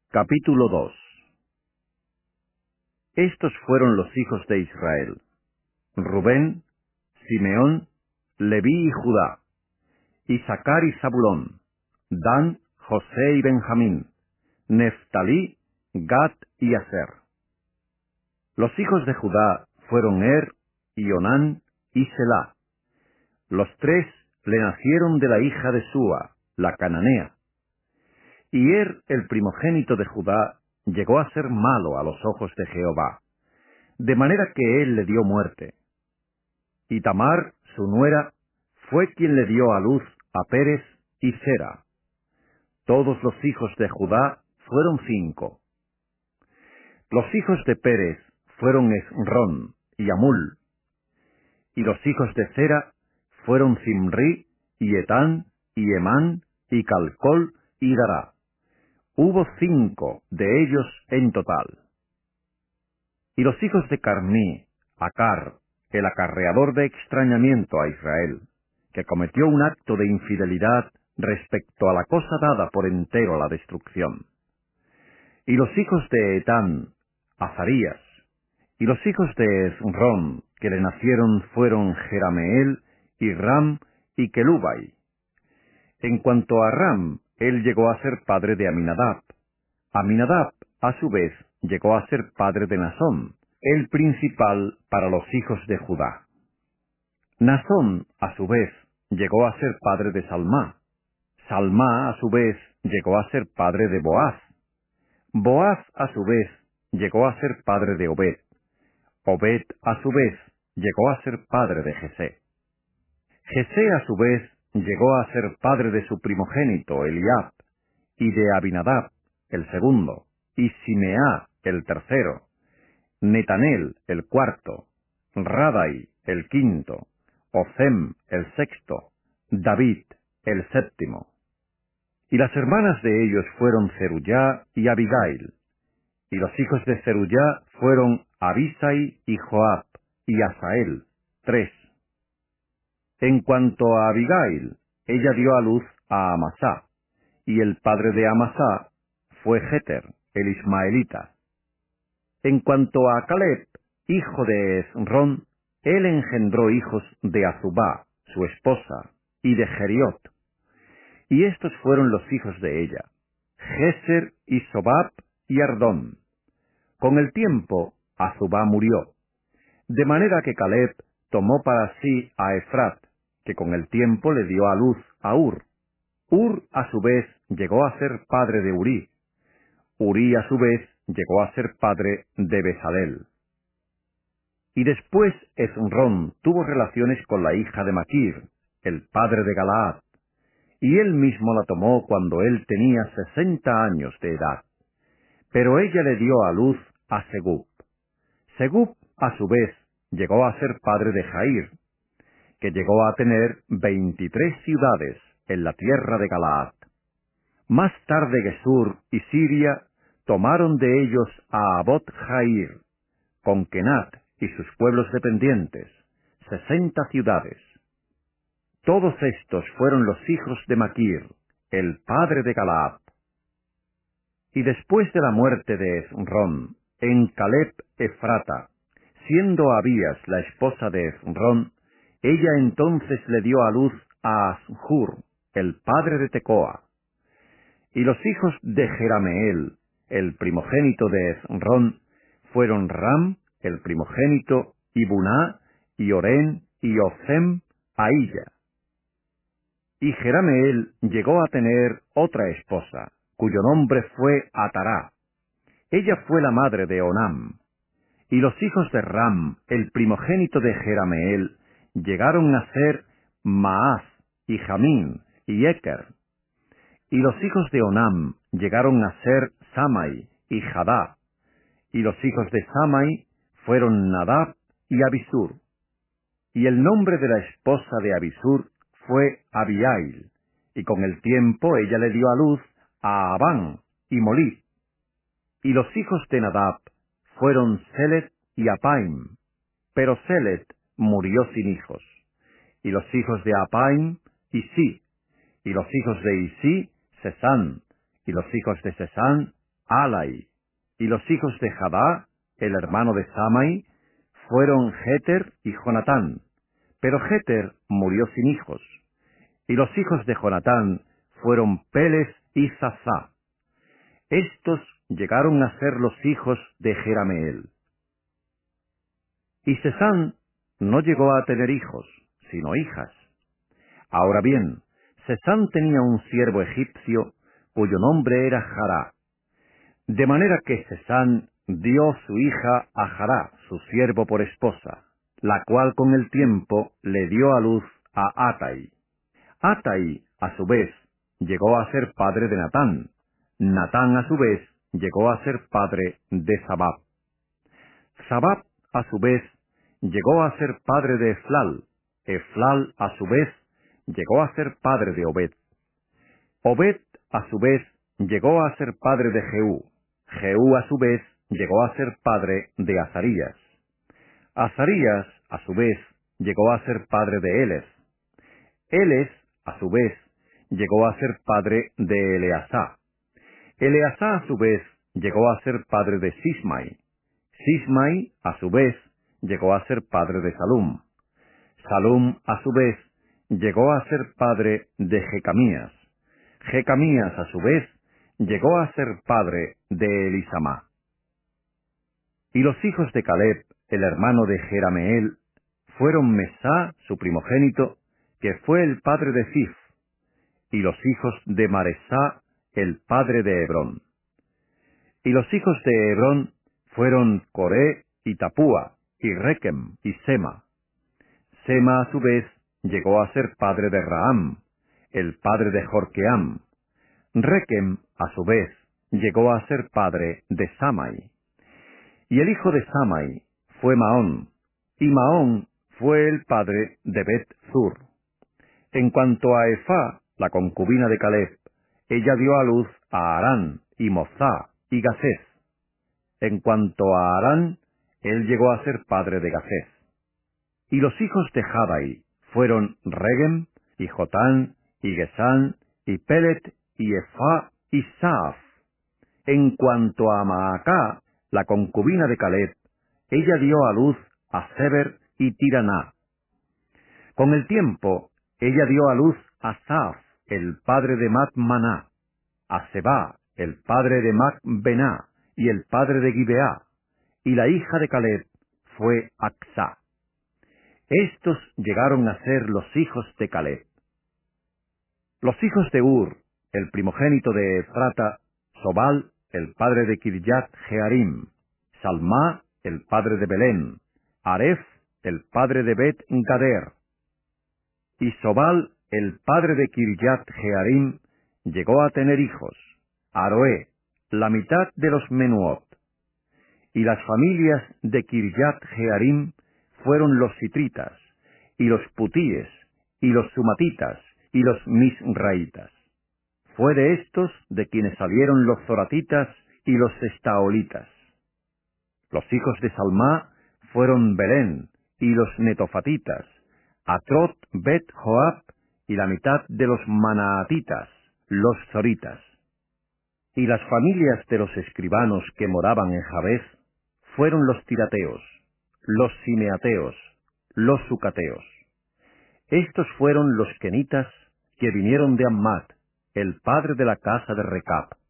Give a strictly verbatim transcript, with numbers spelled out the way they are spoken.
Capítulo dos. Estos fueron los hijos de Israel: Rubén, Simeón, Leví y Judá, Isacar y Zabulón, Dan, José y Benjamín, Neftalí, Gad y Aser. Los hijos de Judá fueron Er, y Onán y Selá. Los tres le nacieron de la hija de Súa, la cananea. Y Er, el primogénito de Judá, llegó a ser malo a los ojos de Jehová, de manera que él le dio muerte. Y Tamar, su nuera, fue quien le dio a luz a Pérez y Sera. Todos los hijos de Judá fueron cinco. Los hijos de Pérez fueron Esrón y Amul. Y los hijos de Sera fueron Zimri, y Etán, y Emán, y Calcol, y Dará. Hubo cinco de ellos en total. Y los hijos de Carmí, Acar, el acarreador de extrañamiento a Israel, que cometió un acto de infidelidad respecto a la cosa dada por entero a la destrucción. Y los hijos de Etán, Azarías. Y los hijos de Esrón, que le nacieron, fueron Jerameel, y Ram, y Kelubai. En cuanto a Ram, él llegó a ser padre de Aminadab. Aminadab, a su vez, llegó a ser padre de Nasón, el principal para los hijos de Judá. Nasón, a su vez, llegó a ser padre de Salmá. Salmá, a su vez, llegó a ser padre de Boaz. Boaz, a su vez, llegó a ser padre de Obed. Obed, a su vez, llegó a ser padre de Jesé. Jesé, a su vez, llegó a ser padre de su primogénito, Eliab, y de Abinadab, el segundo, y Simeá, el tercero, Netanel, el cuarto, Radai, el quinto, Ocem, el sexto, David, el séptimo. Y las hermanas de ellos fueron Zerullá y Abigail. Y los hijos de Zerullá fueron Abisai y Joab, y Asael, tres. En cuanto a Abigail, ella dio a luz a Amasá, y el padre de Amasá fue Jeter, el ismaelita. En cuanto a Caleb, hijo de Esrón, él engendró hijos de Azubá, su esposa, y de Jeriot. Y estos fueron los hijos de ella: Geser y Sobab y Ardón. Con el tiempo, Azubá murió, de manera que Caleb tomó para sí a Efrat, que con el tiempo le dio a luz a Ur. Ur, a su vez, llegó a ser padre de Urí. Urí, a su vez, llegó a ser padre de Bezalel. Y después Esrón tuvo relaciones con la hija de Maquir, el padre de Galaad, y él mismo la tomó cuando él tenía sesenta años de edad. Pero ella le dio a luz a Segub. Segub, a su vez, llegó a ser padre de Jair, que llegó a tener veintitrés ciudades en la tierra de Galaad. Más tarde Gesur y Siria tomaron de ellos a Abot Jair, con Kenat y sus pueblos dependientes, sesenta ciudades. Todos estos fueron los hijos de Maquir, el padre de Galaad. Y después de la muerte de Esrón, en Caleb Efrata, siendo Abías la esposa de Esrón, ella entonces le dio a luz a Ashur, el padre de Tecoa. Y los hijos de Jerameel, el primogénito de Esrón, fueron Ram, el primogénito, y Buná, y Orén, y Ocem, Ahilla. Y Jerameel llegó a tener otra esposa, cuyo nombre fue Atará. Ella fue la madre de Onam. Y los hijos de Ram, el primogénito de Jerameel, llegaron a ser Maaz, y Jamín, y Eker. Y los hijos de Onam llegaron a ser Samai y Jadá. Y los hijos de Samai fueron Nadab y Abisur. Y el nombre de la esposa de Abisur fue Abiail, y con el tiempo ella le dio a luz a Abán y Molid. Y los hijos de Nadab fueron Selet y Apaim, pero Selet murió sin hijos. Y los hijos de Apaim, Isí, y los hijos de Isí, Sesán, y los hijos de Sesán, Alai. Y los hijos de Jadá, el hermano de Samai, fueron Jeter y Jonatán. Pero Jeter murió sin hijos. Y los hijos de Jonatán fueron Peles y Zasá. Estos llegaron a ser los hijos de Jerameel. Y Sesán no llegó a tener hijos, sino hijas. Ahora bien, Sesán tenía un siervo egipcio, cuyo nombre era Jará. De manera que Sesán dio su hija a Jará, su siervo, por esposa, la cual con el tiempo le dio a luz a Atai. Atai, a su vez, llegó a ser padre de Natán. Natán, a su vez, llegó a ser padre de Sabab. Sabab, a su vez, llegó a ser padre de Eflal. Eflal, a su vez, llegó a ser padre de Obed. Obed, a su vez, llegó a ser padre de Jehú. Jehú, a su vez, llegó a ser padre de Azarías. Azarías, a su vez, llegó a ser padre de Eles. Eles, a su vez, llegó a ser padre de Eleazá. Eleazá, a su vez, llegó a ser padre de Sismai. Sismai, a su vez, llegó a ser padre de Salum. Salum, a su vez, llegó a ser padre de Jecamías. Jecamías, a su vez, llegó a ser padre de Elisamá. Y los hijos de Caleb, el hermano de Jerameel, fueron Mesá, su primogénito, que fue el padre de Zif, y los hijos de Maresá, el padre de Hebrón. Y los hijos de Hebrón fueron Coré y Tapúa, y Requem y Sema. Sema, a su vez, llegó a ser padre de Raham, el padre de Jorqueam. Requem, a su vez, llegó a ser padre de Samai. Y el hijo de Samai fue Maón, y Maón fue el padre de Bet-Zur. En cuanto a Efá, la concubina de Caleb, ella dio a luz a Harán, y Mozá, y Gasés. En cuanto a Harán, él llegó a ser padre de Gasés. Y los hijos de Jadai fueron Regem, y Jotán, y Gesán, y Pelet, y Efá, y Saaf. En cuanto a Maacá, la concubina de Caleb, ella dio a luz a Seber y Tiraná. Con el tiempo, ella dio a luz a Saaf, el padre de Matmaná, a Seba, el padre de Macbená, y el padre de Gibeá, y la hija de Caleb fue Acsá. Estos llegaron a ser los hijos de Caleb. Los hijos de Ur, el primogénito de Efrata, Sobal, el padre de Kirjat Jearim, Salmá, el padre de Belén, Aref, el padre de Bet Gader. Y Sobal, el padre de Kirjat Jearim, llegó a tener hijos, Aroé, la mitad de los Menuot. Y las familias de Kirjat Jearim fueron los citritas, y los putíes, y los sumatitas, y los misraitas. Fue de estos de quienes salieron los zoratitas y los estaolitas. Los hijos de Salmá fueron Belén, y los netofatitas, Atrot, Bet Joab, y la mitad de los manaatitas, los zoritas. Y las familias de los escribanos que moraban en Jabes fueron los tirateos, los simeateos, los sucateos. Estos fueron los kenitas que vinieron de Ammat, el padre de la casa de Recab.